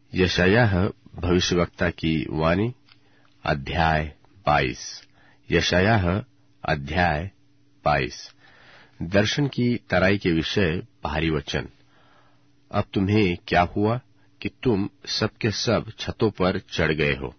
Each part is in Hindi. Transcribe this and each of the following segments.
यशायाह भविष्यवक्ता की वाणी अध्याय 22। यशायाह अध्याय 22। दर्शन की तराई के विषय भारी वचन। अब तुम्हें क्या हुआ कि तुम सब के सब छतों पर चढ़ गए हो,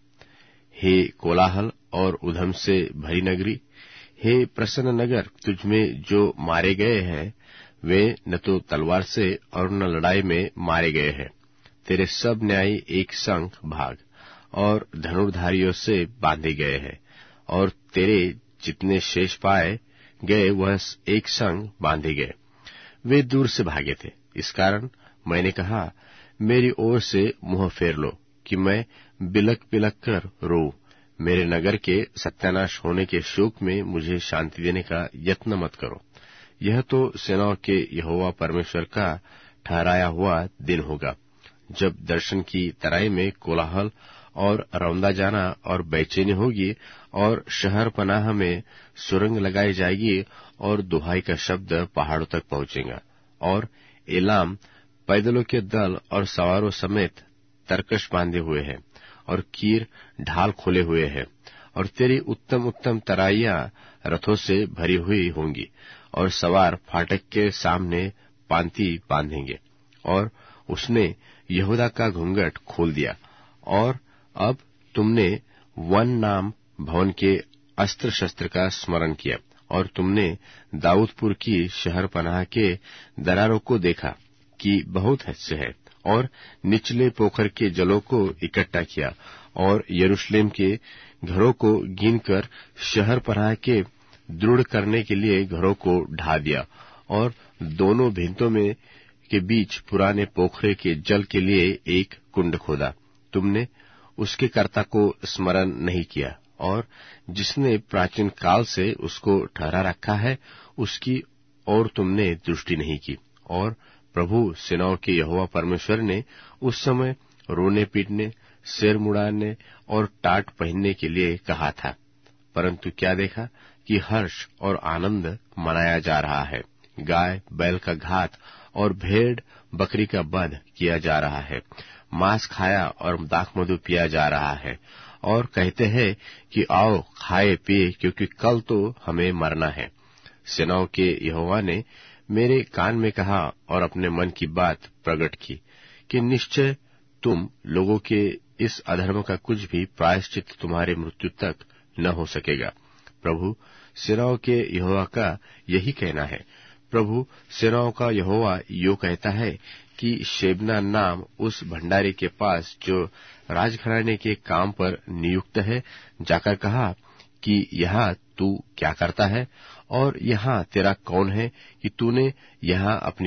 हे कोलाहल और उधम से भरी नगरी, हे प्रसन्न नगर, तुझमें जो मारे गए हैं वे न तो तलवार से और न लड़ाई में मारे गए हैं। तेरे सब न्यायी एक संग भाग और धनुर्धारियों से बांधे गए हैं, और तेरे जितने शेष पाए गए वह एक संग बांधे गए। वे दूर से भागे थे, इस कारण मैंने कहा, मेरी ओर से मुंह फेर लो कि मैं बिलक बिलक कर रोऊं। मेरे नगर के सत्यानाश होने के शोक में मुझे शांति देने का यत्न मत करो। यह तो सेनाओं के यहोवा परमेश्वर का ठहराया हुआ दिन होगा, जब दर्शन की तराई में कोलाहल और रौंदा जाना और बेचैनी होगी, और शहर पनाह में सुरंग लगाई जाएगी, और दुहाई का शब्द पहाड़ों तक पहुंचेगा। और एलाम पैदलों के दल और सवारों समेत तरकश बांधे हुए हैं, और कीर ढाल खोले हुए हैं, और तेरी उत्तम उत्तम तराइयां रथों से भरी हुई होंगी, और सवार फाटक के सामने पांति बांधेंगे। और उसने यहूदा का घूंघट खोल दिया, और अब तुमने वन नाम भवन के अस्त्र शस्त्र का स्मरण किया, और तुमने दाऊदपुर की शहर पनाह के दरारों को देखा कि बहुत हिस्से है, और निचले पोखर के जलों को इकट्ठा किया, और यरूशलेम के घरों को गिनकर शहर पनाह के दृढ़ करने के लिए घरों को ढा दिया, और दोनों भिंतों में के बीच पुराने पोखरे के जल के लिए एक कुंड खोदा। तुमने उसके कर्ता को स्मरण नहीं किया, और जिसने प्राचीन काल से उसको ठहरा रखा है उसकी और तुमने दृष्टि नहीं की। और प्रभु सेनाओं के यहोवा परमेश्वर ने उस समय रोने पीटने, सिर मुड़ाने और टाट पहनने के लिए कहा था, परंतु क्या देखा कि हर्ष और आनंद मनाया जा रहा है, गाय बैल का घात और भेड़ बकरी का वध किया जा रहा है, मांस खाया और दाख मधु पिया जा रहा है, और कहते हैं कि आओ खाए पिए, क्योंकि कल तो हमें मरना है। सेनाओं के यहोवा ने मेरे कान में कहा और अपने मन की बात प्रकट की कि निश्चय तुम लोगों के इस अधर्म का कुछ भी प्रायश्चित तुम्हारे मृत्यु तक न हो सकेगा। प्रभु सेनाओं के यहोवा का यही कहना है। प्रभु सेनाओं का यहोवा यो कहता है कि शेबना नाम उस भंडारी के पास जो राजघराने के काम पर नियुक्त है जाकर कहा कि यहाँ तू क्या करता है, और यहाँ तेरा कौन है कि तूने यहाँ अपनी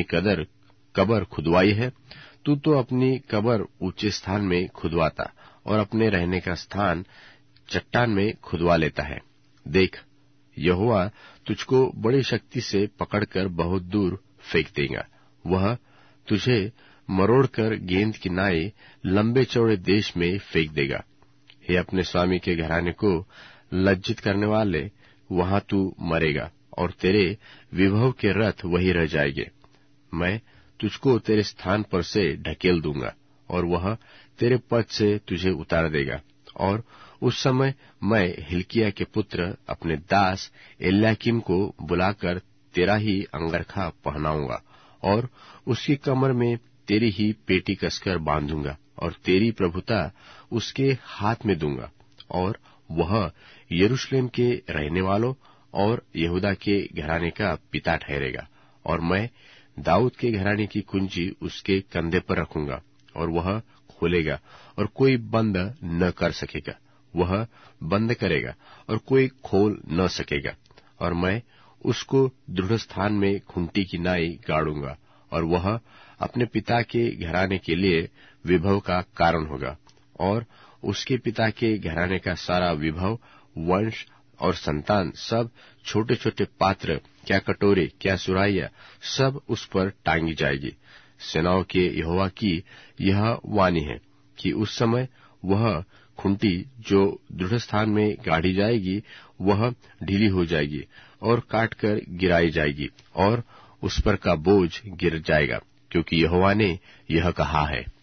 कबर खुदवाई है। तू तो अपनी कबर ऊंचे स्थान में खुदवाता और अपने रहने का स्थान चट्टान में खुदवा लेता है। देख, यहोवा तुझको बड़ी शक्ति से पकड़कर बहुत दूर फेंक देगा। वह तुझे मरोड़कर गेंद की नाई लंबे चौड़े देश में फेंक देगा। हे अपने स्वामी के घराने को लज्जित करने वाले, वहां तू मरेगा और तेरे विभव के रथ वही रह जाएंगे। मैं तुझको तेरे स्थान पर से ढकेल दूंगा, और वह तेरे पद से तुझे उतार देगा। और उस समय मैं हिल्किय्याह के पुत्र अपने दास एल्याकीम को बुलाकर तेरा ही अंगरखा पहनाऊंगा, और उसकी कमर में तेरी ही पेटी कसकर बांधूंगा, और तेरी प्रभुता उसके हाथ में दूंगा। और वह यरूशलेम के रहने वालों और यहूदा के घराने का पिता ठहरेगा, और मैं दाऊद के घराने की कुंजी उसके कंधे पर रखूंगा, और वह खोलेगा और कोई बंद न कर सकेगा, वह बंद करेगा और कोई खोल न सकेगा। और मैं उसको दृढ़ स्थान में खूंटी की नाई गाड़ूंगा, और वह अपने पिता के घराने के लिए विभव का कारण होगा। और उसके पिता के घराने का सारा विभव, वंश और संतान, सब छोटे छोटे पात्र, क्या कटोरे, क्या सुराइयां, सब उस पर टांगी जाएगी। सेनाओं के यहोवा की यह वाणी है कि उस समय वह खूंटी जो दृढ़ स्थान में गाड़ी जाएगी, वह ढीली हो जाएगी और काटकर गिराई जाएगी, और उस पर का बोझ गिर जाएगा, क्योंकि यहोवा ने यह कहा है।